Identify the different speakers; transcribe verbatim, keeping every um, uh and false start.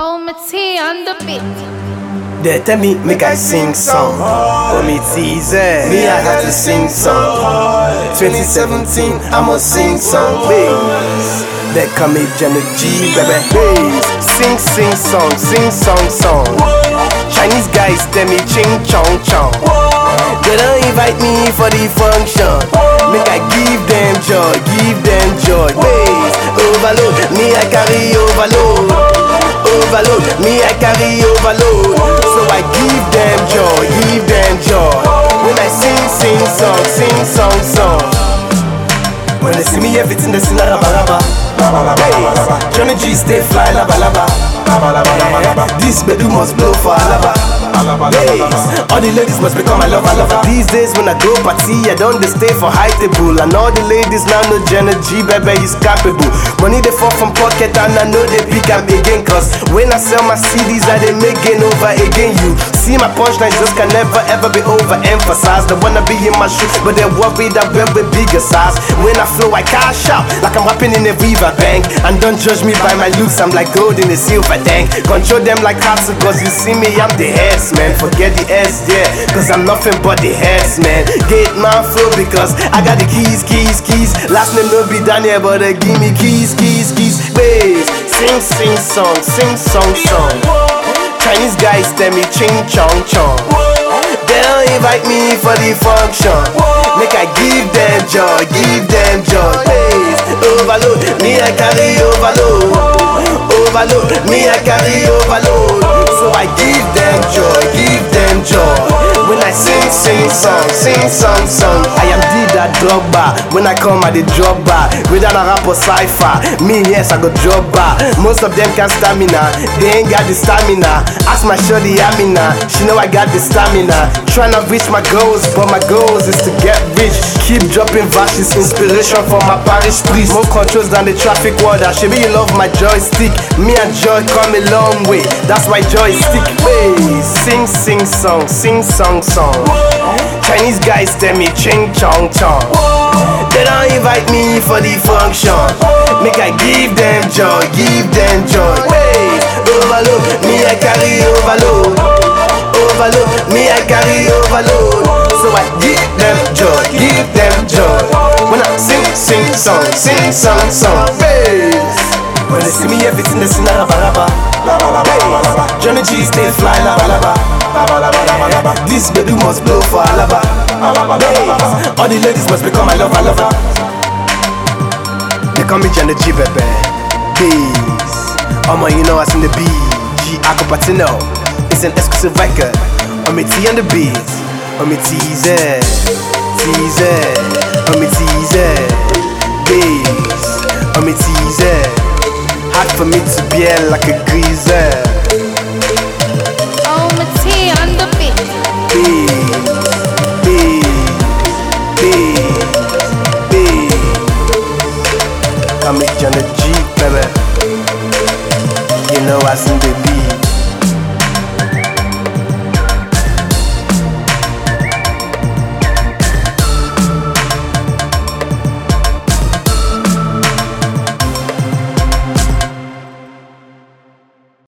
Speaker 1: Oh, my tea on the beat.
Speaker 2: They tell me make I sing song. Oh, me teaser, me I have to sing song. twenty seventeen, I'ma sing song. Bass, they call me Jenna G, baby. Bass, sing sing song, sing song song. Chinese guys tell me ching chong chong. They don't invite me for the function. Make I give them joy, give them joy. Bass, overload, me I carry overload. Overload, me I carry overload. So I give them joy, give them joy. When I sing, sing song, sing song, song. When they see me, everything they sing a raba raba. Bass, Johnny G stay fly laba laba. This bedu must blow for Alaba. Bass, all the ladies must become my lover lover. These days when I go party, I don't they stay for high table. And all the ladies now know Jenna G, baby is capable. Money they fall from pocket and I know they pick up again. Cause when I sell my C Ds, I they make gain over again. You see my punchline just can never ever be overemphasized. They wanna be in my shoes, but they worry that we're with bigger size. When I flow, I cash out like I'm rapping in a river bank. And don't judge me by my looks, I'm like gold in a silver tank. Control them like castle, cause you see me, I'm the heads, man. Forget the S, yeah, cause I'm nothing but the heads, man. Get my flow because I got the keys, keys, keys. Last name no be Daniel, but they give me keys, keys, keys. Bass, sing, sing song, sing song, song. Chinese guys tell me ching chong chong. They don't invite me for the function. Make I give them joy, give them joy. Bass, overload, me I carry overload. Overload, me I carry overload. So I give them joy, give them joy. When I sing, sing song, sing song, song. I am did that drop bar. When I come I the drop bar. Whether I rap or cypher, me yes I go drop bar. Most of them can't stamina, they ain't got the stamina. Ask my shorty Amina, she know I got the stamina. Tryna reach my goals, but my goals is to get rich. Keep dropping verses, inspiration for my parish priest. More controls than the traffic warden. She be you love my joystick. Me and joy come a long way. That's why joy stick. Hey, sing, sing song, sing song, song. Chinese guys tell me ching chong chong. They don't invite me for the function. Make I give them joy, give them joy. Hey, overload, me I carry overload. Overload, me I carry overload. So I give them joy, give them joy. When I sing, sing song, sing song, song. Bass, when they see me, everything they sing a raba raba. Bass, Johnny G stay fly laba laba. This bedu must blow for Alaba. Bass, all the ladies must become my lover lover. They call me Jenna G, baby. Bass, oh man, you know I sing the B G Acapatino. It's an exclusive record. I'm a T on the beat. I'm a teaser, teaser. I'm a teaser. Bass, I'm a teaser. Hard for me to be like a greaser.
Speaker 1: Oh, my tea on the beat.
Speaker 2: Bass, bass, bass.